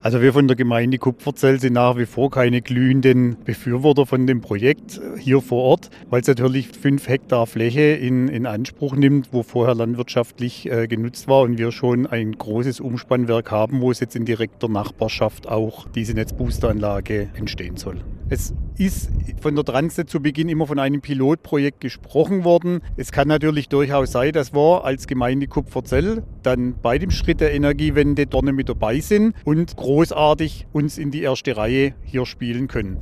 Also wir von der Gemeinde Kupferzell sind nach wie vor keine glühenden Befürworter von dem Projekt hier vor Ort, weil es natürlich 5 Hektar Fläche in Anspruch nimmt, wo vorher landwirtschaftlich genutzt war und wir schon ein großes Umspannwerk haben, wo es jetzt in direkter Nachbarschaft auch diese Netzboosteranlage entstehen soll. Es ist von der Transnet zu Beginn immer von einem Pilotprojekt gesprochen worden. Es kann natürlich durchaus sein, dass wir als Gemeinde Kupferzell dann bei dem Schritt der Energiewende dort mit dabei sind und großartig uns in die erste Reihe hier spielen können.